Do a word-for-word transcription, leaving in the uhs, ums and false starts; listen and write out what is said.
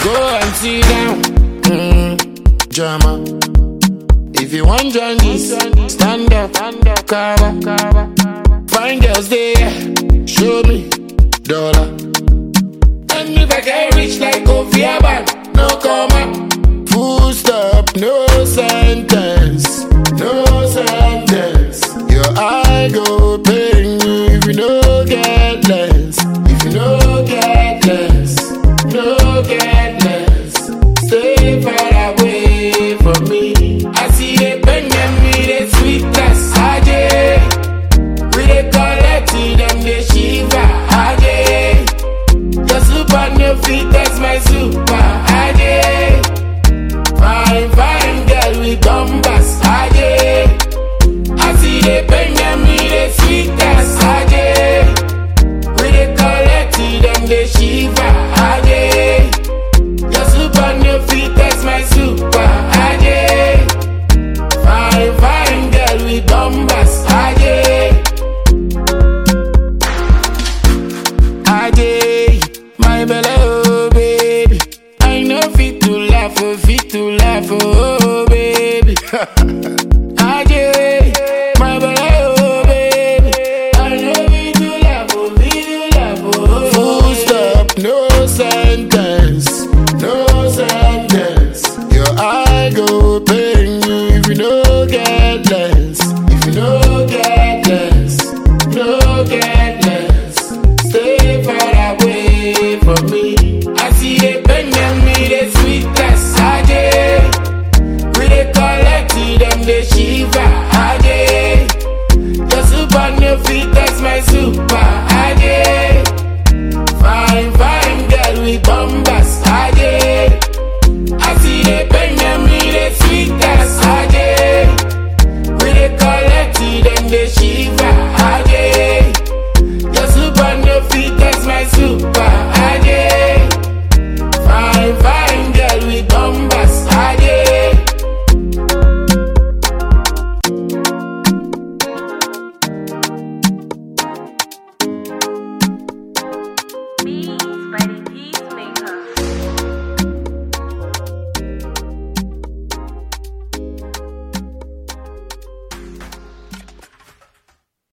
Go and sit down, mm, drama. If you want join this, stand up, cover. Find girls there, show me dollar. And if I get rich like Kofi Abad, no comma. Full stop, no sentence, no sentence. Your eye go pain you if you no get less. If you no get less, no get less. Stay far away from me. I see the bang and me the sweetness. Aje, we the collecting them the shiva. Aje, your super no fit that's my super. Aje, fine fine girl with bombas. Aje, I see the bang and me the sweetness. Aje, we the collecting them the shiva. Aje, your super no fit that's my super. Aje, fine fine girl with bombas. Aje, Aje, my belly oh baby. I know fit to laugh oh, fit to laugh oh baby. Aje, my belly oh baby. I know fit to laugh oh, fit to laugh oh. Full stop, no sentence.